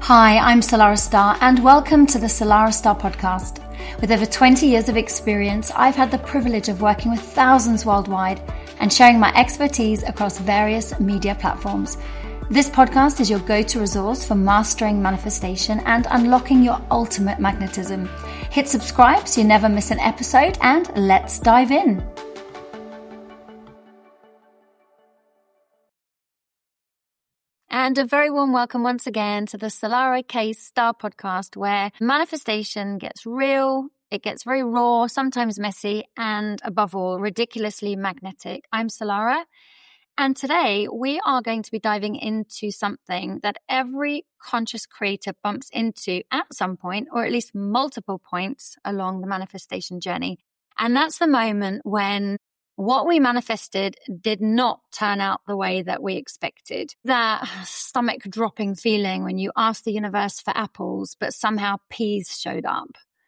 Hi, I'm Solara Star and welcome to the Solara Star podcast. With over 20 years of experience, I've had the privilege of working with thousands worldwide and sharing my expertise across various media platforms. This podcast is your go-to resource for mastering manifestation and unlocking your ultimate magnetism. Hit subscribe so you never miss an episode, and let's dive in. And a very warm welcome once again to the Solara K Star podcast, where manifestation gets real, it gets very raw, sometimes messy, and above all, ridiculously magnetic. I'm Solara, and today we are going to be diving into something that every conscious creator bumps into at some point, or at least multiple points along the manifestation journey. And that's the moment when what we manifested did not turn out the way that we expected. That stomach-dropping feeling when you ask the universe for apples, but somehow peas showed up.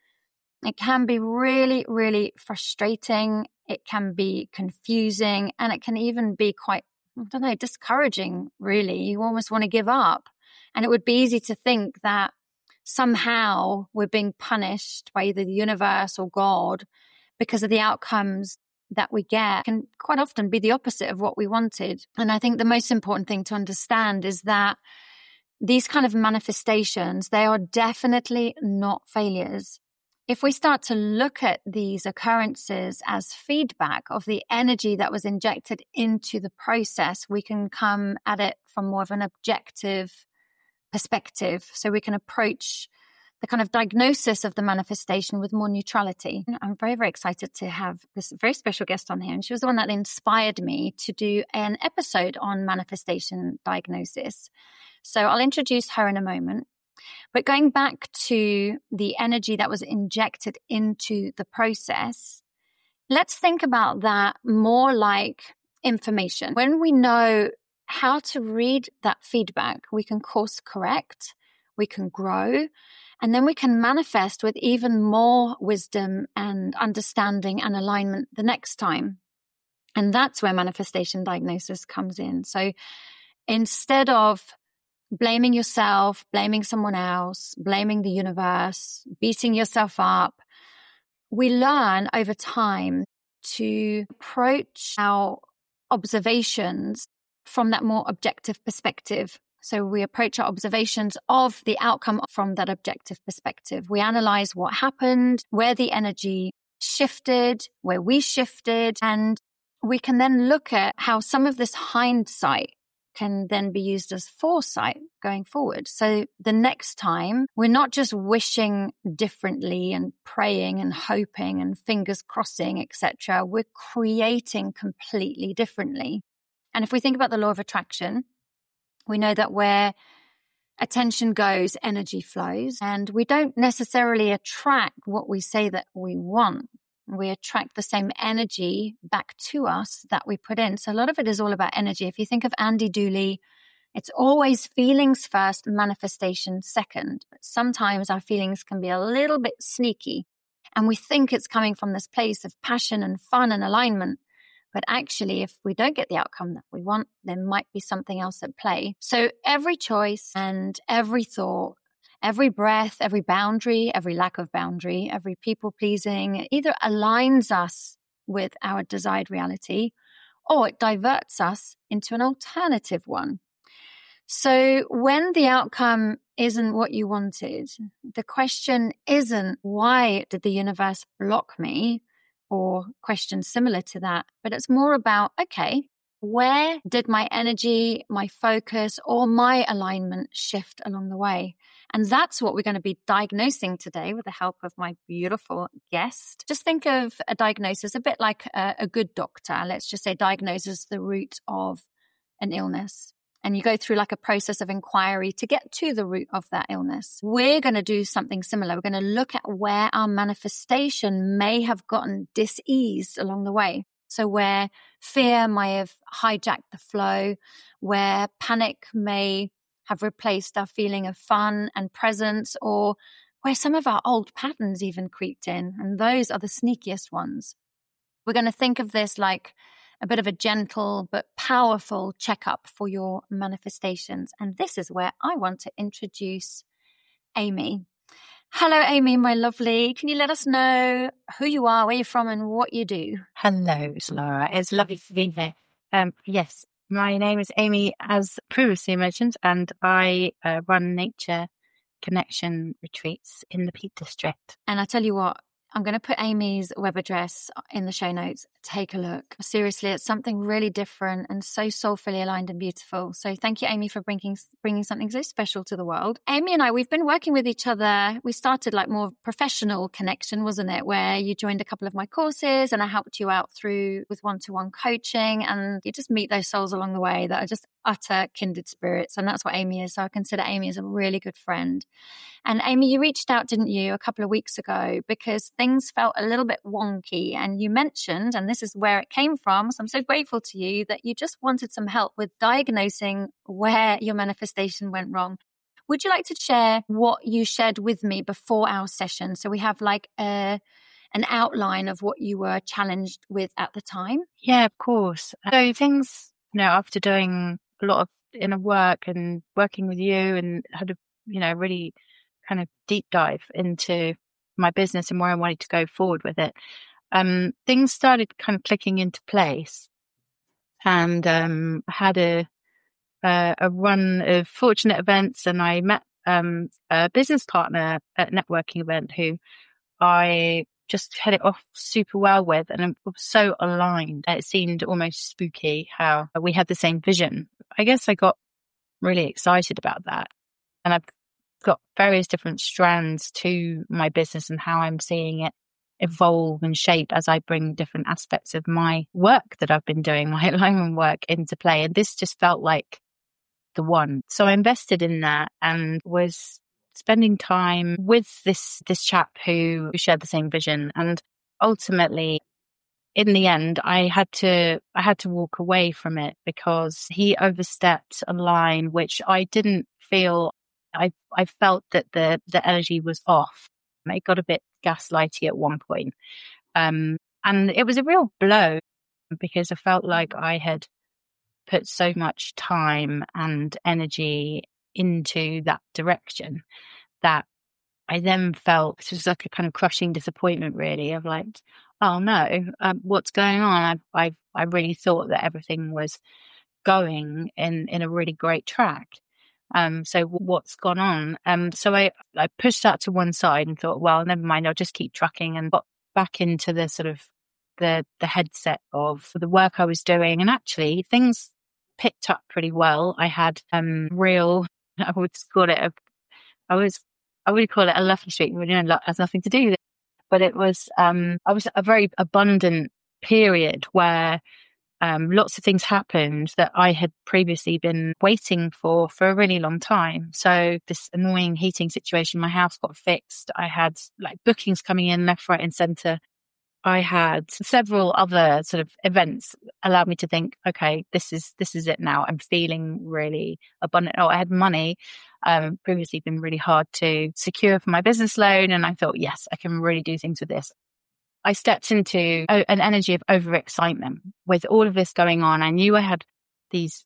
It can be really, really frustrating. It can be confusing, and it can even be quite, discouraging, really. You almost want to give up. And it would be easy to think that somehow we're being punished by either the universe or God because of the outcomes that we get can quite often be the opposite of what we wanted. And I think the most important thing to understand is that these kind of manifestations, they are definitely not failures. If we start to look at these occurrences as feedback of the energy that was injected into the process, we can come at it from more of an objective perspective. So we can approach the kind of diagnosis of the manifestation with more neutrality. I'm very, very excited to have this very special guest on here. And she was the one that inspired me to do an episode on manifestation diagnosis. So I'll introduce her in a moment. But going back to the energy that was injected into the process, let's think about that more like information. When we know how to read that feedback, we can course correct, we can grow, and then we can manifest with even more wisdom and understanding and alignment the next time. And that's where manifestation diagnosis comes in. So instead of blaming yourself, blaming someone else, blaming the universe, beating yourself up, we learn over time to approach our observations from that more objective perspective. So we approach our observations of the outcome from that objective perspective. We analyze what happened, where the energy shifted, where we shifted, and we can then look at how some of this hindsight can then be used as foresight going forward. So the next time, we're not just wishing differently and praying and hoping and fingers crossing, etc. We're creating completely differently. And if we think about the law of attraction, we know that where attention goes, energy flows, and we don't necessarily attract what we say that we want. We attract the same energy back to us that we put in. So a lot of it is all about energy. If you think of Andy Dooley, it's always feelings first, manifestation second. But sometimes our feelings can be a little bit sneaky, and we think it's coming from this place of passion and fun and alignment. But actually, if we don't get the outcome that we want, there might be something else at play. So every choice and every thought, every breath, every boundary, every lack of boundary, every people-pleasing either aligns us with our desired reality or it diverts us into an alternative one. So when the outcome isn't what you wanted, the question isn't, why did the universe block me? Or questions similar to that, but it's more about, okay, where did my energy, my focus, or my alignment shift along the way? And that's what we're going to be diagnosing today with the help of my beautiful guest. Just think of a diagnosis a bit like a good doctor. Let's just say diagnoses the root of an illness. And you go through like a process of inquiry to get to the root of that illness. We're going to do something similar. We're going to look at where our manifestation may have gotten diseased along the way. So where fear may have hijacked the flow, where panic may have replaced our feeling of fun and presence, or where some of our old patterns even creeped in. And those are the sneakiest ones. We're going to think of this like a bit of a gentle but powerful checkup for your manifestations. And this is where I want to introduce Amy. Hello, Amy, my lovely. Can you let us know who you are, where you're from, and what you do? Hello, Laura. It's lovely to be here. Yes, my name is Amy, as previously mentioned, and I run nature connection retreats in the Peak District. And I tell you what, I'm going to put Amy's web address in the show notes. Take a look. Seriously, it's something really different and so soulfully aligned and beautiful. So thank you, Amy, for bringing something so special to the world. Amy and I, we've been working with each other. We started like more professional connection, wasn't it? Where you joined a couple of my courses and I helped you out with one-to-one coaching, and you just meet those souls along the way that are just utter kindred spirits. And that's what Amy is. So I consider Amy as a really good friend. And Amy, you reached out, didn't you, a couple of weeks ago because things felt a little bit wonky. And you mentioned, and this is where it came from, so I'm so grateful to you, that you just wanted some help with diagnosing where your manifestation went wrong. Would you like to share what you shared with me before our session? So we have like an outline of what you were challenged with at the time. Yeah, of course. So things, after doing a lot of inner work and working with you, and had a, really kind of deep dive into my business and where I wanted to go forward with it, things started kind of clicking into place. And I had a run of fortunate events, and I met a business partner at a networking event who I just hit it off super well with, and it was so aligned. It seemed almost spooky how we had the same vision. I guess I got really excited about that. And I've got various different strands to my business and how I'm seeing it evolve and shape as I bring different aspects of my work that I've been doing, my alignment work, into play. And this just felt like the one. So I invested in that and was spending time with this chap who shared the same vision. And ultimately, in the end, I had to walk away from it because he overstepped a line which I didn't feel. I felt that the energy was off. It got a bit gaslighty at one point. And it was a real blow because I felt like I had put so much time and energy into that direction that I then felt it was like a kind of crushing disappointment, really, of like, oh no, what's going on? I really thought that everything was going in a really great track. So what's gone on? So I pushed that to one side and thought, well, never mind, I'll just keep trucking, and got back into the sort of the headset of the work I was doing. And actually things picked up pretty well. I had real, I would call it I would call it a lucky streak. Luck has nothing to do with it, but it was I was a very abundant period where lots of things happened that I had previously been waiting for a really long time. So this annoying heating situation, my house got fixed. I had like bookings coming in left, right, and centre. I had several other sort of events allowed me to think, okay, this is it now. I'm feeling really abundant. I had money, previously been really hard to secure for my business loan. And I thought, yes, I can really do things with this. I stepped into an energy of overexcitement with all of this going on. I knew I had these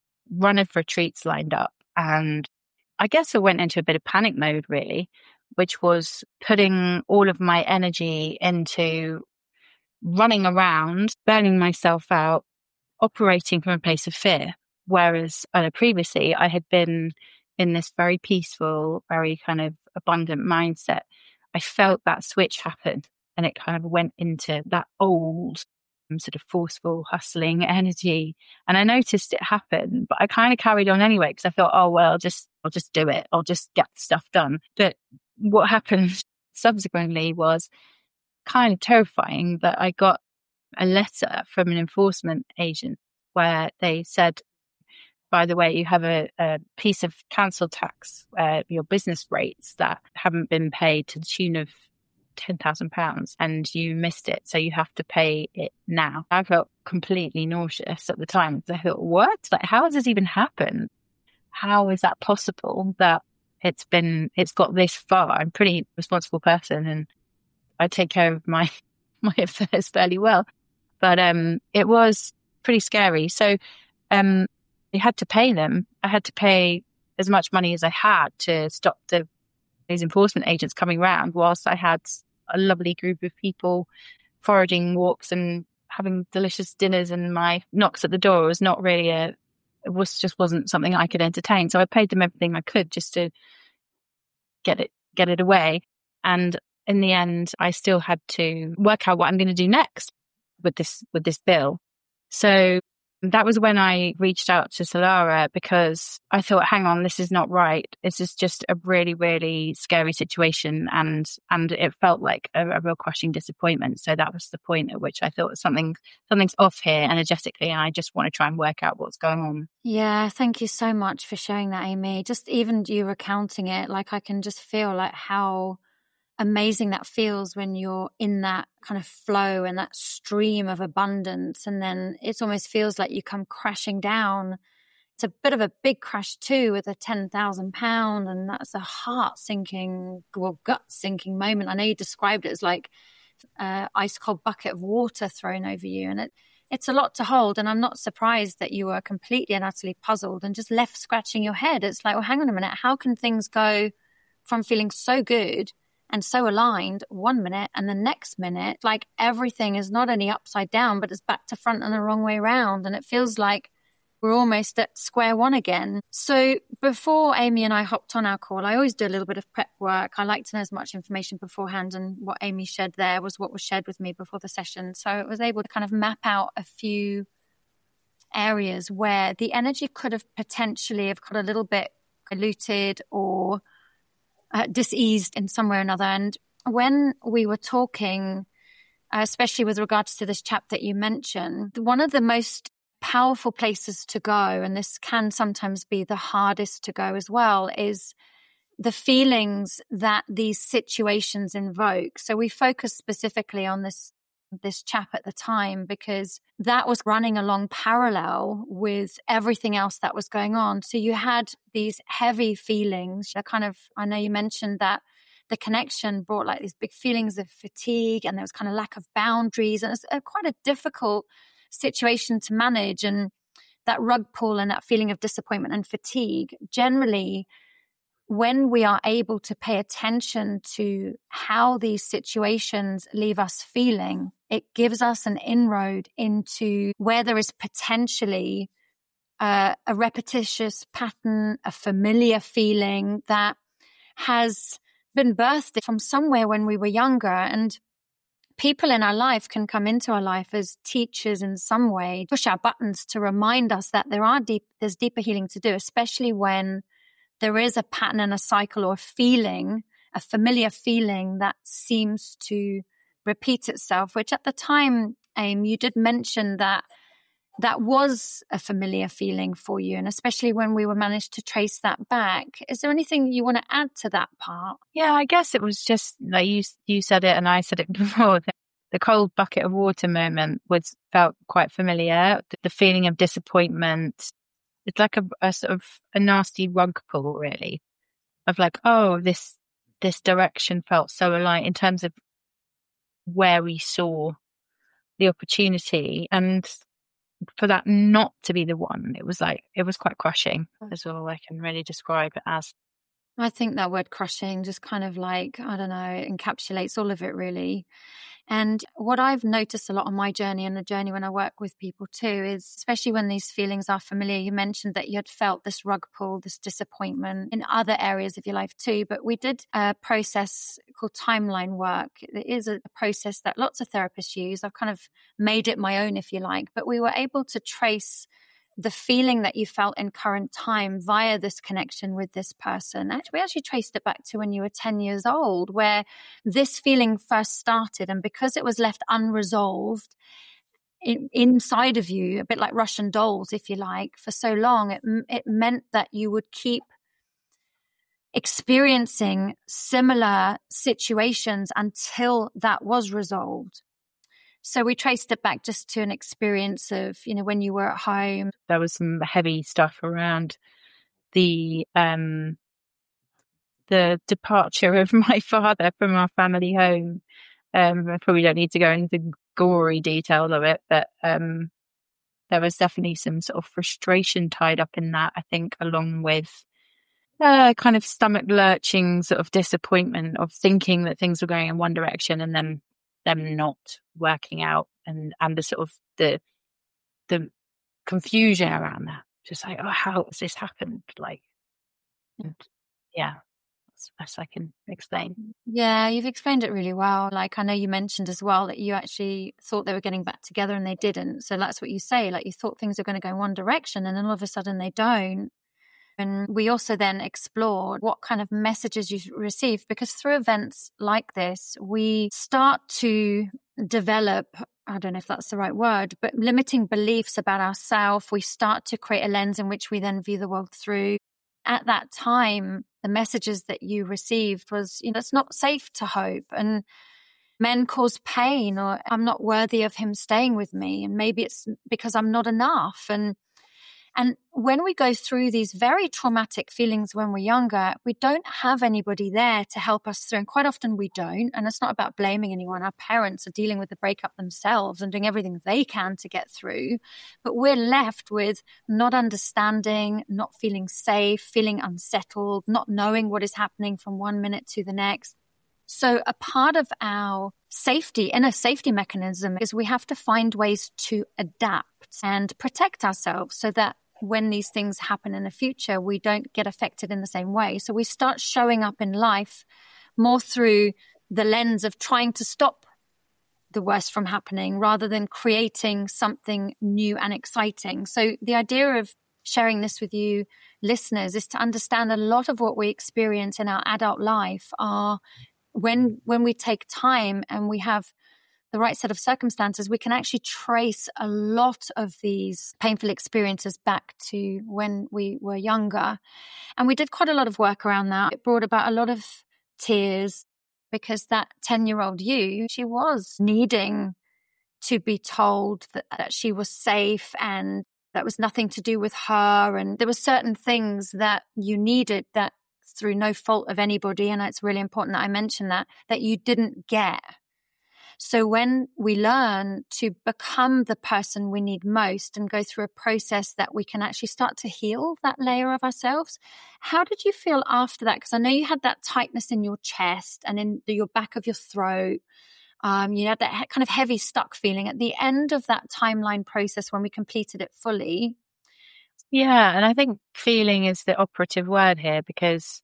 run of retreats lined up, and I guess I went into a bit of panic mode, really, which was putting all of my energy into running around, burning myself out, operating from a place of fear. Whereas previously I had been in this very peaceful, very kind of abundant mindset. I felt that switch happen, and it kind of went into that old sort of forceful, hustling energy. And I noticed it happen, but I kind of carried on anyway because I thought, oh, well, I'll just do it. I'll just get stuff done. But what happened subsequently was kind of terrifying, that I got a letter from an enforcement agent where they said, by the way, you have a piece of council tax, your business rates that haven't been paid to the tune of £10,000 and you missed it. So you have to pay it now. I felt completely nauseous at the time. I thought, what? Like, how has this even happened? How is that possible that it's got this far? I'm a pretty responsible person and I take care of my affairs fairly well. But it was pretty scary. So I had to pay them. I had to pay as much money as I had to stop the these enforcement agents coming round, whilst I had a lovely group of people foraging walks and having delicious dinners, and my knocks at the door was not really wasn't something I could entertain. So I paid them everything I could just to get it away. And in the end, I still had to work out what I'm going to do next with this bill. So that was when I reached out to Solara, because I thought, hang on, this is not right. This is just a really, really scary situation. And it felt like a real crushing disappointment. So that was the point at which I thought something's off here energetically. And I just want to try and work out what's going on. Yeah, thank you so much for sharing that, Amy. Just even you recounting it, like I can just feel like how amazing that feels when you're in that kind of flow and that stream of abundance, and then it almost feels like you come crashing down. It's a bit of a big crash too, with a £10,000, and that's a heart-sinking, well, gut-sinking moment. I know you described it as like ice cold bucket of water thrown over you, and it's a lot to hold. And I'm not surprised that you were completely and utterly puzzled and just left scratching your head. It's like, well, hang on a minute, how can things go from feeling so good and so aligned one minute, and the next minute, like everything is not only upside down, but it's back to front and the wrong way around. And it feels like we're almost at square one again. So before Amy and I hopped on our call, I always do a little bit of prep work. I like to know as much information beforehand, and what Amy shared there was what was shared with me before the session. So I was able to kind of map out a few areas where the energy could have potentially have got a little bit diluted or diseased in some way or another. And when we were talking, especially with regards to this chap that you mentioned, one of the most powerful places to go, and this can sometimes be the hardest to go as well, is the feelings that these situations invoke. So we focused specifically on this chap at the time, because that was running along parallel with everything else that was going on. So you had these heavy feelings, I know you mentioned that the connection brought like these big feelings of fatigue, and there was kind of lack of boundaries, and it's quite a difficult situation to manage. And that rug pull and that feeling of disappointment and fatigue, generally, when we are able to pay attention to how these situations leave us feeling, it gives us an inroad into where there is potentially a repetitious pattern, a familiar feeling that has been birthed from somewhere when we were younger. And people in our life can come into our life as teachers in some way, push our buttons to remind us that there's deeper healing to do, especially when there is a pattern and a cycle or feeling, a familiar feeling that seems to repeat itself, which at the time, Aim, you did mention that was a familiar feeling for you, and especially when we were managed to trace that back. Is there anything you want to add to that part? Yeah, I guess it was just like you said it, and I said it before. The cold bucket of water moment felt quite familiar. The feeling of disappointment. It's like a sort of a nasty rug pull, really, of like, oh, this direction felt so aligned in terms of where we saw the opportunity, and for that not to be the one, it was quite crushing. That's all I can really describe it as. I think that word crushing just kind of like, I don't know, encapsulates all of it really. And what I've noticed a lot on my journey, and the journey when I work with people too, is especially when these feelings are familiar. You mentioned that you had felt this rug pull, this disappointment in other areas of your life too. But we did a process called timeline work. It is a process that lots of therapists use. I've kind of made it my own, if you like. But we were able to trace the feeling that you felt in current time via this connection with this person. We actually traced it back to when you were 10 years old, where this feeling first started. And because it was left unresolved inside of you, a bit like Russian dolls, if you like, for so long, it meant that you would keep experiencing similar situations until that was resolved. So we traced it back just to an experience of, when you were at home. There was some heavy stuff around the departure of my father from our family home. I probably don't need to go into the gory details of it, but there was definitely some sort of frustration tied up in that, I think, along with kind of stomach lurching sort of disappointment of thinking that things were going in one direction and then them not working out, and the sort of the confusion around that. Just like, oh, how has this happened? Like, and yeah, that's the best I can explain. Yeah, you've explained it really well. Like, I know you mentioned as well that you actually thought they were getting back together and they didn't. So that's what you say. Like, you thought things were going to go in one direction and then all of a sudden they don't. And we also then explored what kind of messages you received, because through events like this, we start to develop, I don't know if that's the right word, but limiting beliefs about ourselves. We start to create a lens in which we then view the world through. At that time, the messages that you received was, it's not safe to hope, and men cause pain, or I'm not worthy of him staying with me, and maybe it's because I'm not enough. And when we go through these very traumatic feelings when we're younger, we don't have anybody there to help us through. And quite often we don't. And it's not about blaming anyone. Our parents are dealing with the breakup themselves and doing everything they can to get through. But we're left with not understanding, not feeling safe, feeling unsettled, not knowing what is happening from one minute to the next. So a part of our inner safety mechanism is we have to find ways to adapt and protect ourselves so that when these things happen in the future, we don't get affected in the same way. So we start showing up in life more through the lens of trying to stop the worst from happening rather than creating something new and exciting. So the idea of sharing this with you listeners is to understand a lot of what we experience in our adult life are when we take time and we have the right set of circumstances, we can actually trace a lot of these painful experiences back to when we were younger. And we did quite a lot of work around that. It brought about a lot of tears because that 10-year-old you, she was needing to be told that she was safe and that was nothing to do with her. And there were certain things that you needed that through no fault of anybody, and it's really important that I mention that you didn't get. So when we learn to become the person we need most and go through a process that we can actually start to heal that layer of ourselves, how did you feel after that? Because I know you had that tightness in your chest and in your back of your throat. You had that kind of heavy stuck feeling at the end of that timeline process when we completed it fully. Yeah, and I think feeling is the operative word here, because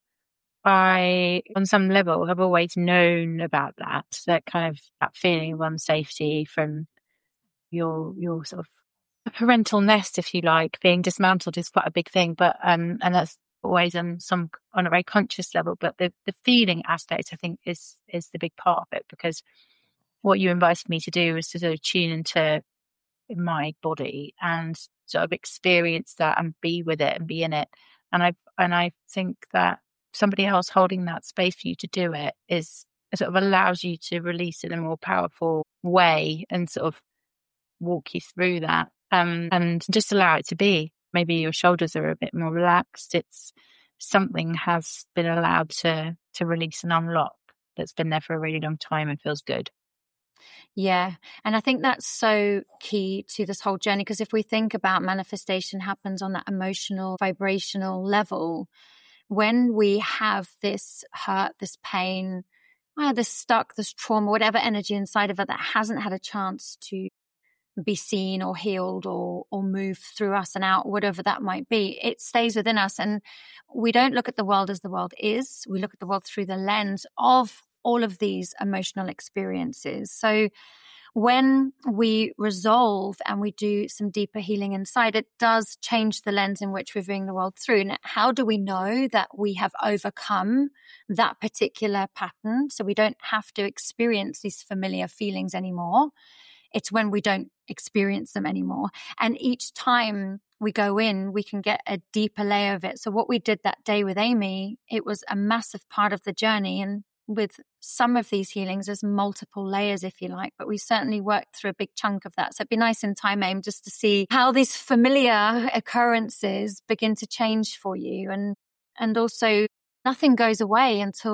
I, on some level, have always known about that kind of that feeling of unsafety from your sort of parental nest, if you like, being dismantled is quite a big thing. But and that's always on a very conscious level. But the feeling aspect, I think, is the big part of it, because what you invited me to do was to sort of tune into my body and sort of experience that and be with it and be in it. And I think that somebody else holding that space for you to do it sort of allows you to release it in a more powerful way and sort of walk you through that, and just allow it to be. Maybe your shoulders are a bit more relaxed. It's something has been allowed to release and unlock that's been there for a really long time and feels good. Yeah. And I think that's so key to this whole journey, because if we think about manifestation happens on that emotional, vibrational level, when we have this hurt, this pain, this stuck, this trauma, whatever energy inside of it that hasn't had a chance to be seen or healed or move through us and out, whatever that might be, it stays within us. And we don't look at the world as the world is. We look at the world through the lens of all of these emotional experiences. So when we resolve and we do some deeper healing inside, it does change the lens in which we're viewing the world through. And how do we know that we have overcome that particular pattern so we don't have to experience these familiar feelings anymore? It's when we don't experience them anymore. And each time we go in, we can get a deeper layer of it. So what we did that day with Amy, it was a massive part of the journey. And with some of these healings, there's multiple layers, if you like, but we certainly worked through a big chunk of that. So it'd be nice in time, Aim, just to see how these familiar occurrences begin to change for you. And also nothing goes away until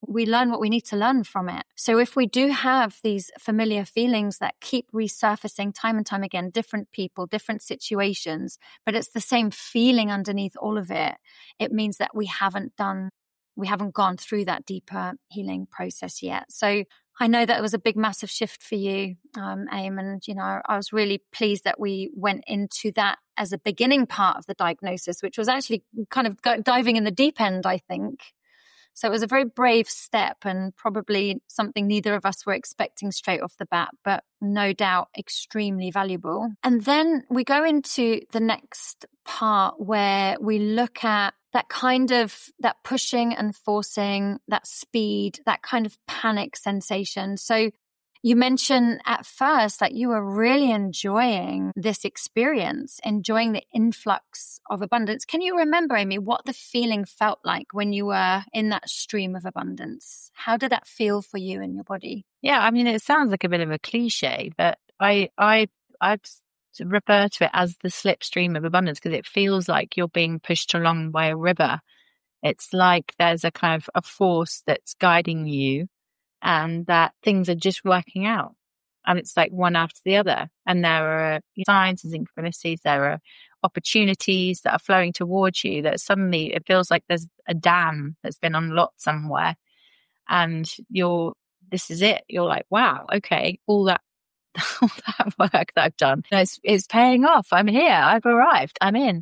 we learn what we need to learn from it. So if we do have these familiar feelings that keep resurfacing time and time again, different people, different situations, but it's the same feeling underneath all of it, it means that we haven't gone through that deeper healing process yet. So I know that it was a big, massive shift for you, Aim. And, I was really pleased that we went into that as a beginning part of the diagnosis, which was actually kind of diving in the deep end, I think. So it was a very brave step and probably something neither of us were expecting straight off the bat, but no doubt extremely valuable. And then we go into the next part where we look at that kind of that pushing and forcing, that speed, that kind of panic sensation. So you mentioned at first that you were really enjoying this experience, enjoying the influx of abundance. Can you remember, Amy, what the feeling felt like when you were in that stream of abundance? How did that feel for you in your body? Yeah, I mean, it sounds like a bit of a cliche, but I refer to it as the slipstream of abundance because it feels like you're being pushed along by a river. It's like there's a kind of a force that's guiding you, and that things are just working out. And it's like one after the other. And there are signs and synchronicities. There are opportunities that are flowing towards you that suddenly it feels like there's a dam that's been unlocked somewhere. And this is it. You're like, wow, okay, all that work that I've done is paying off. I'm here. I've arrived. I'm in.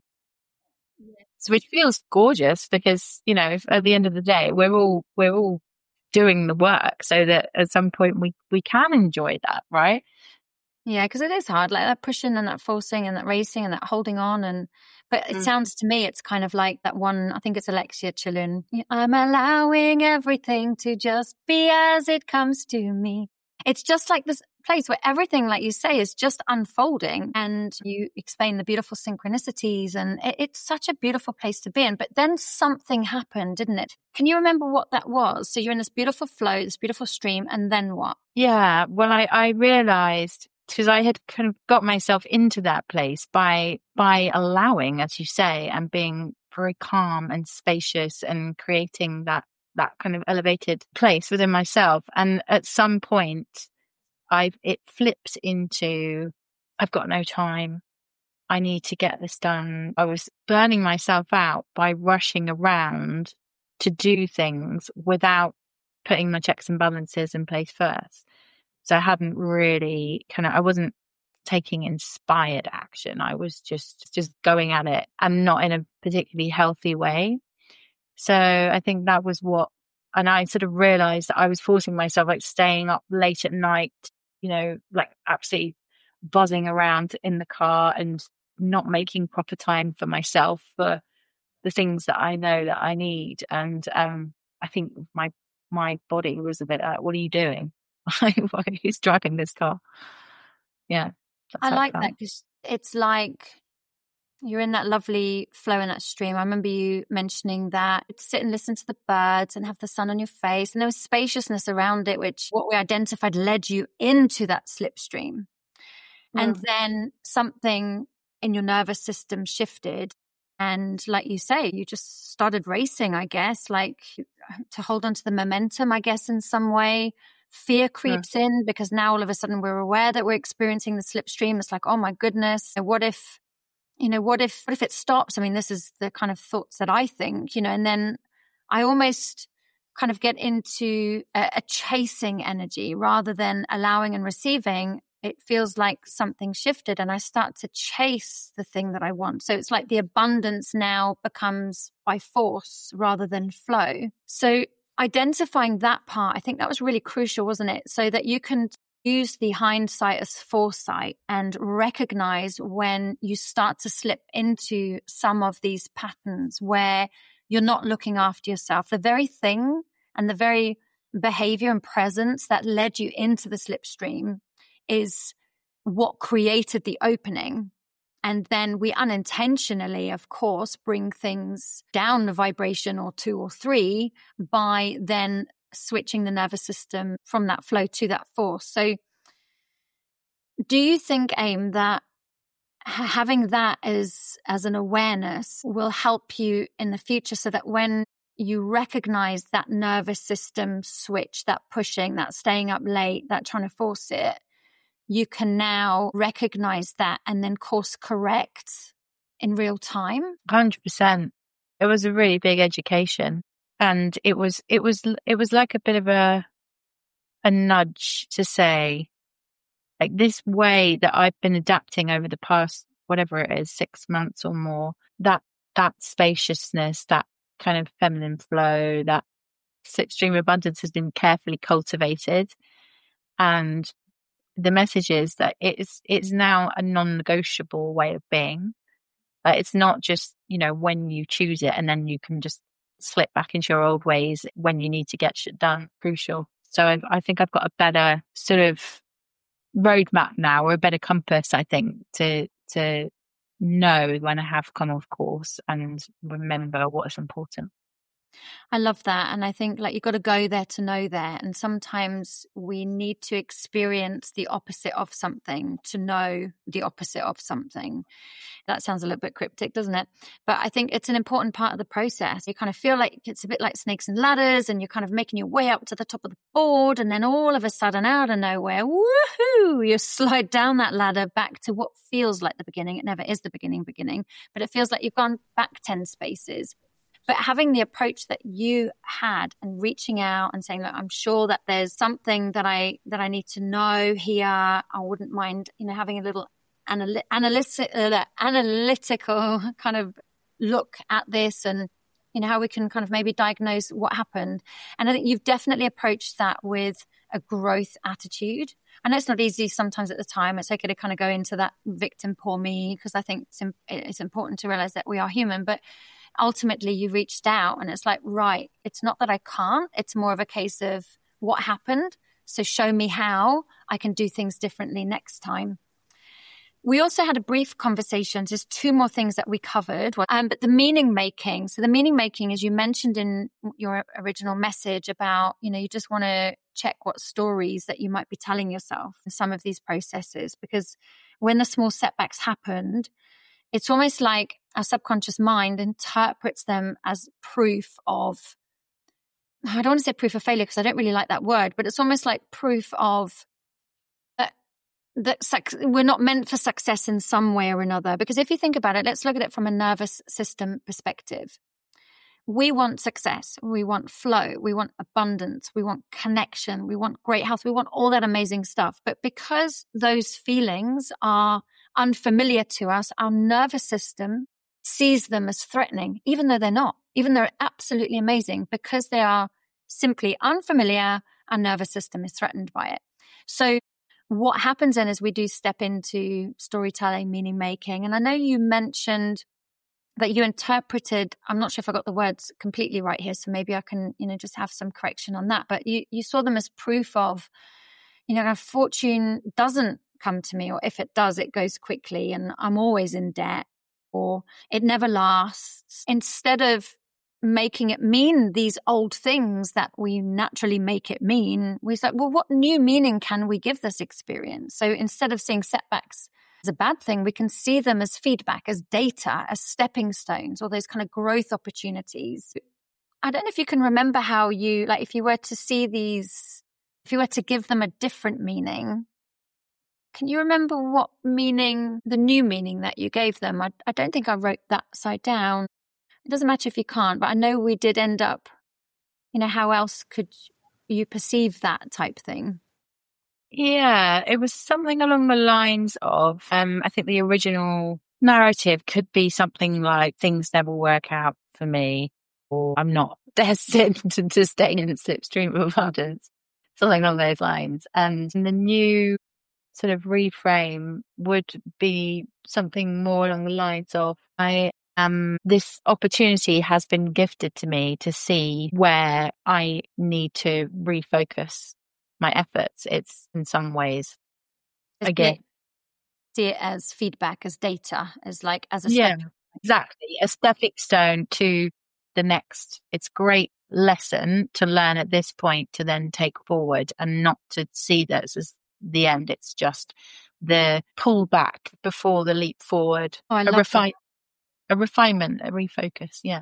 So which feels gorgeous because, at the end of the day, we're all doing the work so that at some point we can enjoy that, right? Yeah, because it is hard, like that pushing and that forcing and that racing and that holding on. But it sounds to me, it's kind of like that one, I think it's Alexia Chilun. I'm allowing everything to just be as it comes to me. It's just like this place where everything, like you say, is just unfolding, and you explain the beautiful synchronicities, and it's such a beautiful place to be in. But then something happened, didn't it? Can you remember what that was? So you're in this beautiful flow, this beautiful stream, and then what? Yeah, well, I realized, because I had kind of got myself into that place by allowing, as you say, and being very calm and spacious and creating that kind of elevated place within myself. And at some point, it flips into, I've got no time. I need to get this done. I was burning myself out by rushing around to do things without putting my checks and balances in place first. So I hadn't really I wasn't taking inspired action. I was just going at it, and not in a particularly healthy way. So I think that was and I sort of realized that I was forcing myself, like staying up late at night, like absolutely buzzing around in the car and not making proper time for myself, for the things that I know that I need. And I think my body was a bit like, what are you doing? Who's driving this car? Yeah. I like that because it's like you're in that lovely flow in that stream. I remember you mentioning that sit and listen to the birds and have the sun on your face. And there was spaciousness around it, which what we identified led you into that slipstream. And then something in your nervous system shifted. And like you say, you just started racing, I guess, like to hold on to the momentum, I guess, in some way. Fear creeps in because now all of a sudden we're aware that we're experiencing the slipstream. It's like, oh my goodness, what if it stops? I mean, this is the kind of thoughts that I think, and then I almost kind of get into a chasing energy rather than allowing and receiving. It feels like something shifted and I start to chase the thing that I want. So it's like the abundance now becomes by force rather than flow. So identifying that part, I think that was really crucial, wasn't it? So that you can use the hindsight as foresight and recognize when you start to slip into some of these patterns where you're not looking after yourself. The very thing and the very behavior and presence that led you into the slipstream is what created the opening. And then we unintentionally, of course, bring things down a vibration or 2 or 3 by then switching the nervous system from that flow to that force. So do you think, Aim, that having that as an awareness will help you in the future so that when you recognize that nervous system switch, that pushing, that staying up late, that trying to force it, you can now recognize that and then course correct in real time. 100%. It was a really big education, and it was like a bit of a nudge to say, like, this way that I've been adapting over the past, whatever it is, 6 months or more, that spaciousness, that kind of feminine flow, that slipstream abundance has been carefully cultivated. And the message is that it's now a non-negotiable way of being. It's not just, when you choose it and then you can just slip back into your old ways when you need to get shit done. Crucial. So I think I've got a better sort of roadmap now, or a better compass, I think, to know when I have come off course and remember what is important. I love that. And I think you've got to go there to know there. And sometimes we need to experience the opposite of something to know the opposite of something. That sounds a little bit cryptic, doesn't it? But I think it's an important part of the process. You kind of feel like it's a bit like snakes and ladders, and you're kind of making your way up to the top of the board. And then all of a sudden, out of nowhere, woohoo, you slide down that ladder back to what feels like the beginning. It never is the beginning, but it feels like you've gone back 10 spaces. But having the approach that you had and reaching out and saying, look, I'm sure that there's something that I need to know here. I wouldn't mind, having a little analytical kind of look at this, and, how we can kind of maybe diagnose what happened. And I think you've definitely approached that with a growth attitude. I know it's not easy sometimes at the time. It's okay to kind of go into that victim, poor me, because I think it's important to realize that we are human. But ultimately you reached out and it's like, right, it's not that I can't, it's more of a case of what happened. So show me how I can do things differently next time. We also had a brief conversation, just 2 more things that we covered, but the meaning making. So the meaning making, as you mentioned in your original message about, you just want to check what stories that you might be telling yourself in some of these processes, because when the small setbacks happened, it's almost like our subconscious mind interprets them as proof of, I don't want to say proof of failure because I don't really like that word, but it's almost like proof of that we're not meant for success in some way or another. Because if you think about it, let's look at it from a nervous system perspective. We want success. We want flow. We want abundance. We want connection. We want great health. We want all that amazing stuff. But because those feelings are unfamiliar to us, our nervous system sees them as threatening, even though they're not, even though they're absolutely amazing. Because they are simply unfamiliar, our nervous system is threatened by it. So what happens then is we do step into storytelling, meaning making. And I know you mentioned that you interpreted, I'm not sure if I got the words completely right here, so maybe I can, just have some correction on that. But you saw them as proof of, fortune doesn't come to me, or if it does, it goes quickly and I'm always in debt, or it never lasts. Instead of making it mean these old things that we naturally make it mean, we say, well, what new meaning can we give this experience? So instead of seeing setbacks as a bad thing, we can see them as feedback, as data, as stepping stones, or those kind of growth opportunities. I don't know if you can remember how you, if you were to see these, if you were to give them a different meaning, can you remember what meaning, the new meaning that you gave them? I don't think I wrote that side down. It doesn't matter if you can't, but I know we did end up, how else could you perceive that type thing? Yeah, it was something along the lines of, I think the original narrative could be something like, things never work out for me, or I'm not destined to stay in a slipstream of abundance, something along those lines. And the new sort of reframe would be something more along the lines of, this opportunity has been gifted to me to see where I need to refocus my efforts. It's in some ways, again, see it as feedback, as data, as a yeah, step. Exactly, a stepping stone to the next. It's great lesson to learn at this point to then take forward, and not to see this as the end. It's just the pullback before the leap forward. Oh, I love that. A refinement, a refocus. Yeah.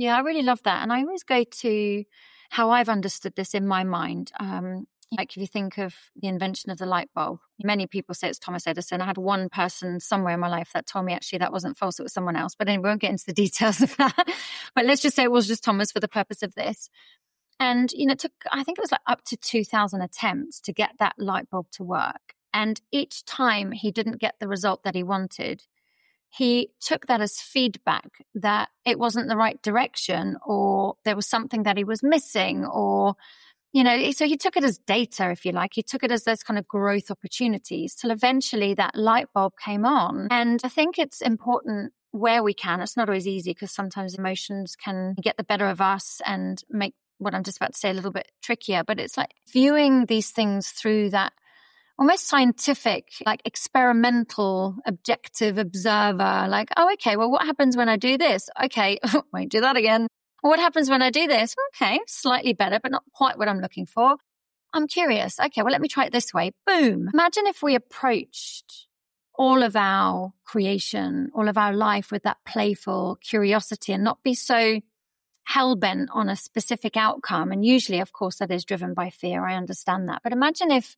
Yeah, I really love that. And I always go to how I've understood this in my mind. Like if you think of the invention of the light bulb, many people say it's Thomas Edison. I had one person somewhere in my life that told me actually that wasn't false, it was someone else. But anyway, we won't get into the details of that. But let's just say it was just Thomas for the purpose of this. And, it took, I think it was like up to 2,000 attempts to get that light bulb to work. And each time he didn't get the result that he wanted, he took that as feedback that it wasn't the right direction, or there was something that he was missing, or, so he took it as data, if you like. He took it as those kind of growth opportunities till eventually that light bulb came on. And I think it's important where we can. It's not always easy because sometimes emotions can get the better of us and make what I'm just about to say a little bit trickier. But it's like viewing these things through that almost scientific, like experimental, objective observer, like, oh, okay, well, what happens when I do this? Okay, won't do that again. What happens when I do this? Okay, slightly better, but not quite what I'm looking for. I'm curious. Okay, well, let me try it this way. Boom. Imagine if we approached all of our creation, all of our life with that playful curiosity and not be so hell-bent on a specific outcome. And usually, of course, that is driven by fear. I understand that. But imagine if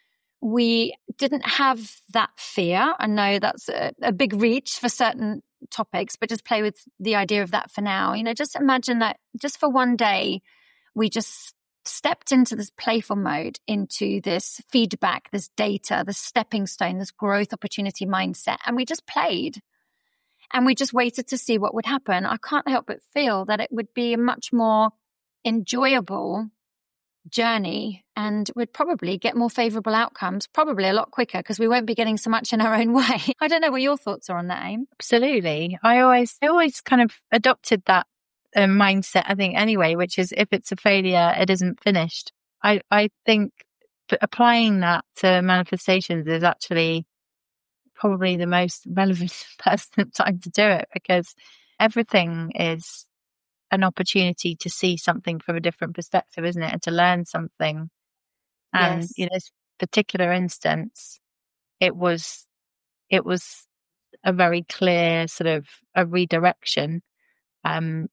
we didn't have that fear. I know that's a big reach for certain topics, but just play with the idea of that for now. Just imagine that just for one day, we just stepped into this playful mode, into this feedback, this data, this stepping stone, this growth opportunity mindset. And we just played and we just waited to see what would happen. I can't help but feel that it would be a much more enjoyable journey, and we'd probably get more favorable outcomes, probably a lot quicker, because we won't be getting so much in our own way. I don't know what your thoughts are on that, Aim. Absolutely. I always kind of adopted that mindset, I think, anyway, which is if it's a failure, it isn't finished. I think applying that to manifestations is actually probably the most relevant person time to do it, because everything is an opportunity to see something from a different perspective, isn't it? And to learn something. And Yes. in this particular instance, it was a very clear sort of a redirection. And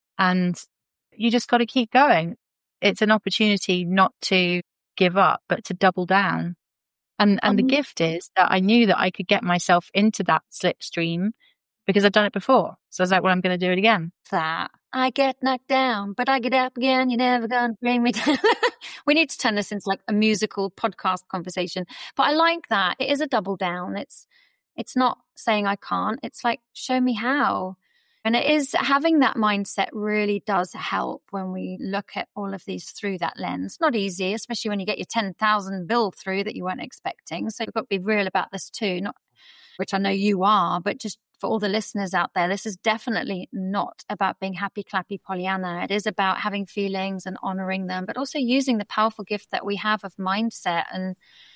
you just got to keep going. It's an opportunity not to give up, but to double down. And the gift is that I knew that I could get myself into that slipstream because I've done it before. So I was like, well, I'm going to do it again. That I get knocked down, but I get up again. You're never going to bring me down. We need to turn this into like a musical podcast conversation. But I like that. It is a double down. It's not saying I can't. It's like, show me how. And it is having that mindset really does help when we look at all of these through that lens. Not easy, especially when you get your 10,000 bill through that you weren't expecting. So you've got to be real about this too, not which I know you are, but just for all the listeners out there, this is definitely not about being happy, clappy Pollyanna. It is about having feelings and honoring them, but also using the powerful gift that we have of mindset. And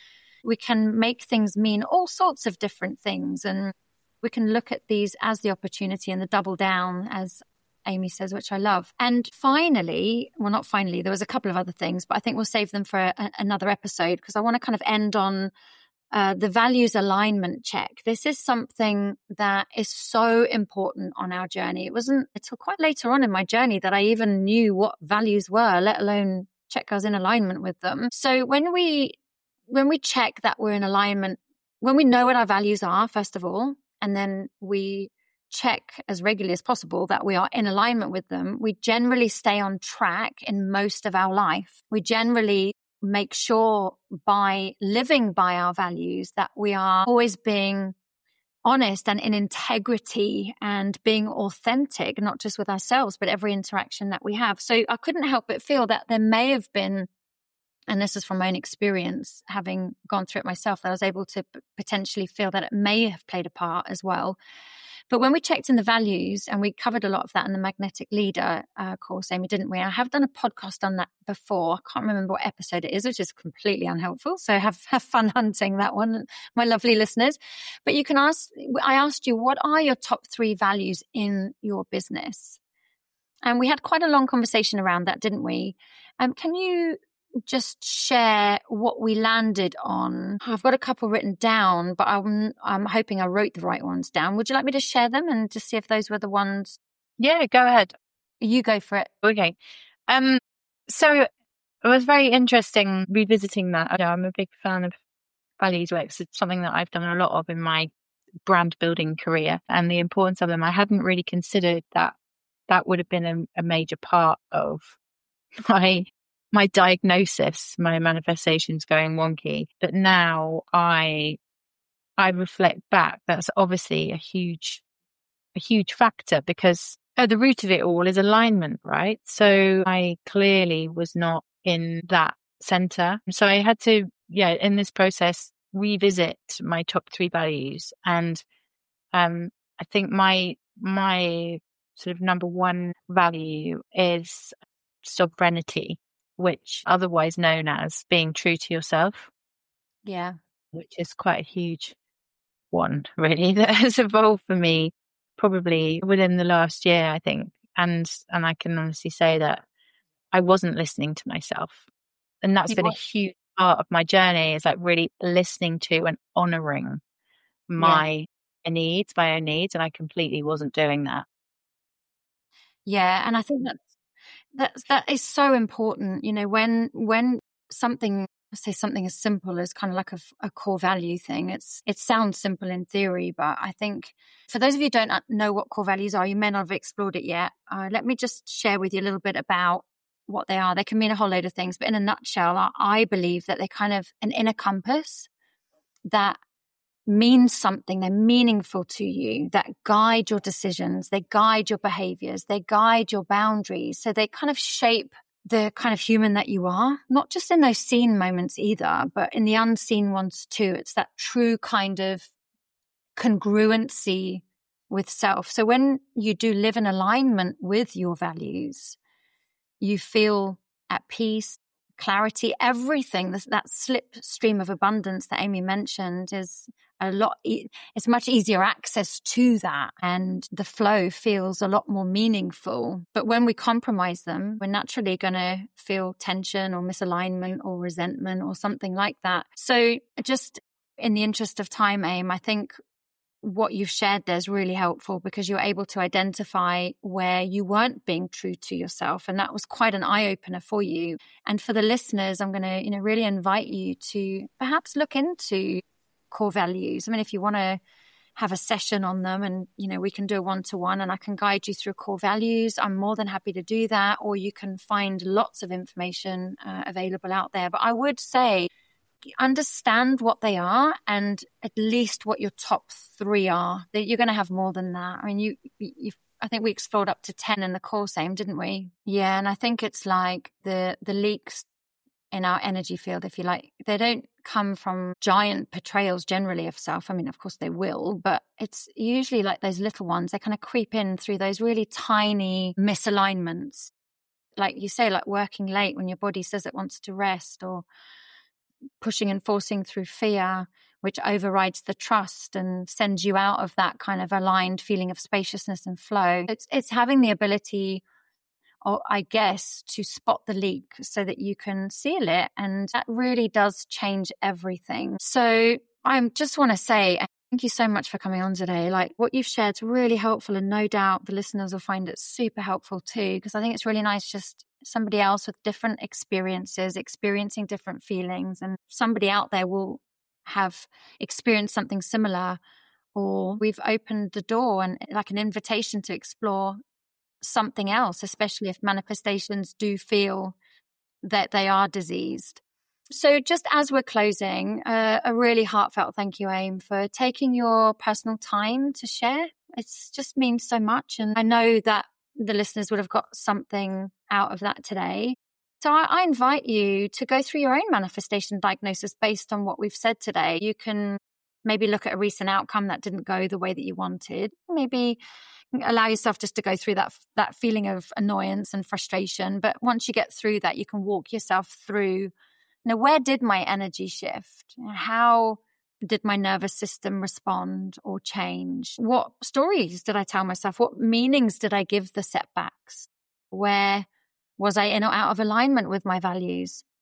we can make things mean all sorts of different things. And we can look at these as the opportunity and the double down, as Amy says, which I love. And finally, well, not finally, there was a couple of other things, but I think we'll save them for another episode, because I want to kind of end on the values alignment check. This is something that is so important on our journey. It wasn't until quite later on in my journey that I even knew what values were, let alone check I was in alignment with them. So when we check that we're in alignment, when we know what our values are, first of all, and then we check as regularly as possible that we are in alignment with them, we generally stay on track in most of our life. We generally make sure by living by our values that we are always being honest and in integrity and being authentic, not just with ourselves, but every interaction that we have. So I couldn't help but feel that there may have been, and this is from my own experience, having gone through it myself, that I was able to potentially feel that it may have played a part as well. But when we checked in the values, and we covered a lot of that in the Magnetic Leader course, Amy, didn't we? I have done a podcast on that before. I can't remember what episode it is, which is completely unhelpful. So have fun hunting that one, my lovely listeners. But you can I asked you, what are your top 3 values in your business? And we had quite a long conversation around that, didn't we? Can you just share what we landed on? I've got a couple written down, but I'm hoping I wrote the right ones down. Would you like me to share them and just see if those were the ones? Yeah, go ahead. You go for it. Okay. So it was very interesting revisiting that. I'm a big fan of values work. It's something that I've done a lot of in my brand building career, and the importance of them. I hadn't really considered that would have been a major part of my diagnosis, my manifestations going wonky. But now I reflect back, that's obviously a huge factor, because at the root of it all is alignment, right? So I clearly was not in that center. So I had to, in this process, revisit my top 3 values. And I think my sort of number 1 value is sovereignty, which otherwise known as being true to yourself. Yeah. Which is quite a huge one, really, that has evolved for me probably within the last year, I think. And I can honestly say that I wasn't listening to myself. And that's been a huge part of my journey, is like really listening to and honoring my own needs. And I completely wasn't doing that. Yeah. And I think that is so important. You know, when something, say something as simple as kind of like a core value thing, it sounds simple in theory, but I think for those of you who don't know what core values are, you may not have explored it yet. Let me just share with you a little bit about what they are. They can mean a whole load of things, but in a nutshell, I believe that they're kind of an inner compass that means something. They're meaningful to you, that guide your decisions, they guide your behaviors, they guide your boundaries. So they kind of shape the kind of human that you are, not just in those seen moments either, but in the unseen ones too. It's that true kind of congruency with self. So when you do live in alignment with your values, you feel at peace, clarity, everything. That slipstream of abundance that Amy mentioned is it's much easier access to that, and the flow feels a lot more meaningful. But when we compromise them, we're naturally going to feel tension or misalignment or resentment or something like that. So just in the interest of time, Aim, I think what you've shared there is really helpful, because you're able to identify where you weren't being true to yourself. And that was quite an eye-opener for you. And for the listeners, I'm going to, really invite you to perhaps look into core values. I mean, if you want to have a session on them and, we can do a one-to-one and I can guide you through core values, I'm more than happy to do that. Or you can find lots of information available out there. But I would say, understand what they are and at least what your top 3 are. That you're going to have more than that. I mean, I think we explored up to 10 in the course, Aim, didn't we? Yeah, and I think it's like the leaks in our energy field, if you like. They don't come from giant portrayals generally of self. I mean, of course they will, but it's usually like those little ones. They kind of creep in through those really tiny misalignments. Like you say, like working late when your body says it wants to rest, or pushing and forcing through fear, which overrides the trust and sends you out of that kind of aligned feeling of spaciousness and flow. It's having the ability, or I guess, to spot the leak so that you can seal it. And that really does change everything. So I just want to say, thank you so much for coming on today. Like, what you've shared is really helpful, and no doubt the listeners will find it super helpful too, because I think it's really nice just somebody else with different experiences, experiencing different feelings, and somebody out there will have experienced something similar, or we've opened the door and like an invitation to explore something else, especially if manifestations do feel that they are diseased. So just as we're closing, a really heartfelt thank you, Aim, for taking your personal time to share. It just means so much. And I know that the listeners would have got something out of that today. So I invite you to go through your own manifestation diagnosis based on what we've said today. You can maybe look at a recent outcome that didn't go the way that you wanted. Maybe allow yourself just to go through that feeling of annoyance and frustration. But once you get through that, you can walk yourself through, where did my energy shift? How did my nervous system respond or change? What stories did I tell myself? What meanings did I give the setbacks? Where was I in or out of alignment with my values?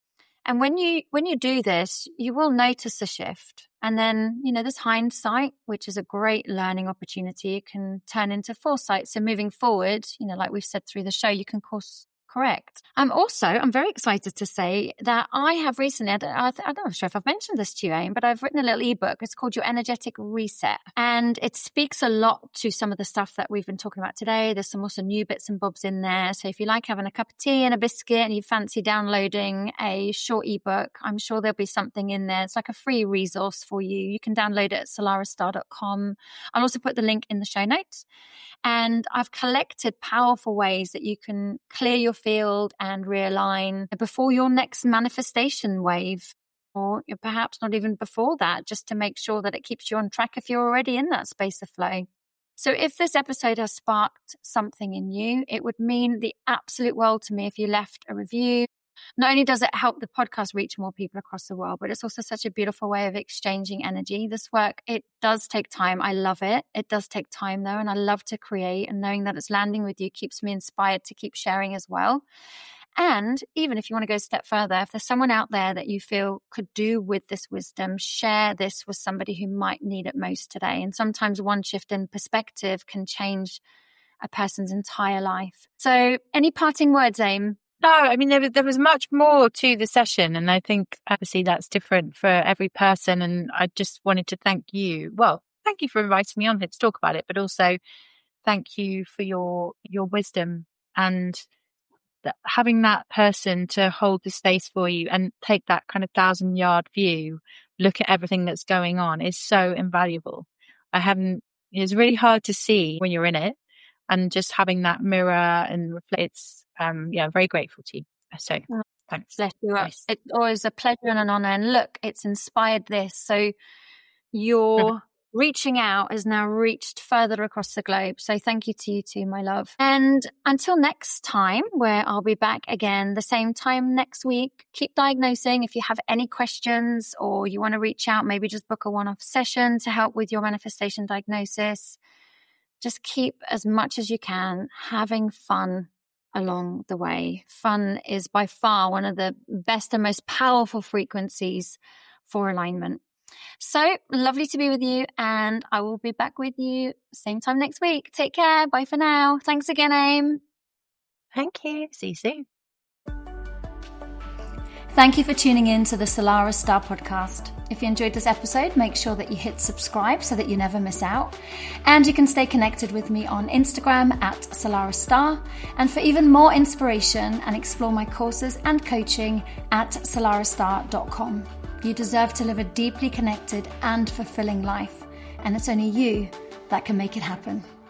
And when you do this, you will notice a shift. And then, there's hindsight, which is a great learning opportunity. It can turn into foresight. So moving forward, like we've said through the show, you can course correct. I'm very excited to say that I have recently, I'm not sure if I've mentioned this to you, Aim, but I've written a little ebook. It's called Your Energetic Reset. And it speaks a lot to some of the stuff that we've been talking about today. There's some also new bits and bobs in there. So if you like having a cup of tea and a biscuit and you fancy downloading a short ebook, I'm sure there'll be something in there. It's like a free resource for you. You can download it at solaristar.com. I'll also put the link in the show notes. And I've collected powerful ways that you can clear your field and realign before your next manifestation wave, or perhaps not even before that, just to make sure that it keeps you on track if you're already in that space of flow. So if this episode has sparked something in you, it would mean the absolute world to me if you left a review. Not only does it help the podcast reach more people across the world, but it's also such a beautiful way of exchanging energy. This work, it does take time. I love it. It does take time though, and I love to create, and knowing that it's landing with you keeps me inspired to keep sharing as well. And even if you want to go a step further, if there's someone out there that you feel could do with this wisdom, share this with somebody who might need it most today. And sometimes one shift in perspective can change a person's entire life. So any parting words, Aim? No, I mean, there was much more to the session, and I think obviously that's different for every person. And I just wanted to thank you. Well, thank you for inviting me on here to talk about it, but also thank you for your wisdom and having that person to hold the space for you and take that kind of 1,000-yard view, look at everything that's going on is so invaluable. It's really hard to see when you're in it, and just having that mirror and reflect, I'm very grateful to you. So thanks. Bless you. Nice. It's always a pleasure and an honor. And look, it's inspired this. So your reaching out has now reached further across the globe. So thank you to you too, my love. And until next time, where I'll be back again the same time next week, keep diagnosing. If you have any questions or you want to reach out, maybe just book a one-off session to help with your manifestation diagnosis. Just keep, as much as you can, having fun along the way. Fun is by far one of the best and most powerful frequencies for alignment. So lovely to be with you, and I will be back with you same time next week. Take care. Bye for now. Thanks again, Aim. Thank you. See you soon. Thank you for tuning in to the Solaris Star podcast. If you enjoyed this episode, make sure that you hit subscribe so that you never miss out. And you can stay connected with me on Instagram at Solaris Star. And for even more inspiration and explore my courses and coaching at solaristar.com. You deserve to live a deeply connected and fulfilling life. And it's only you that can make it happen.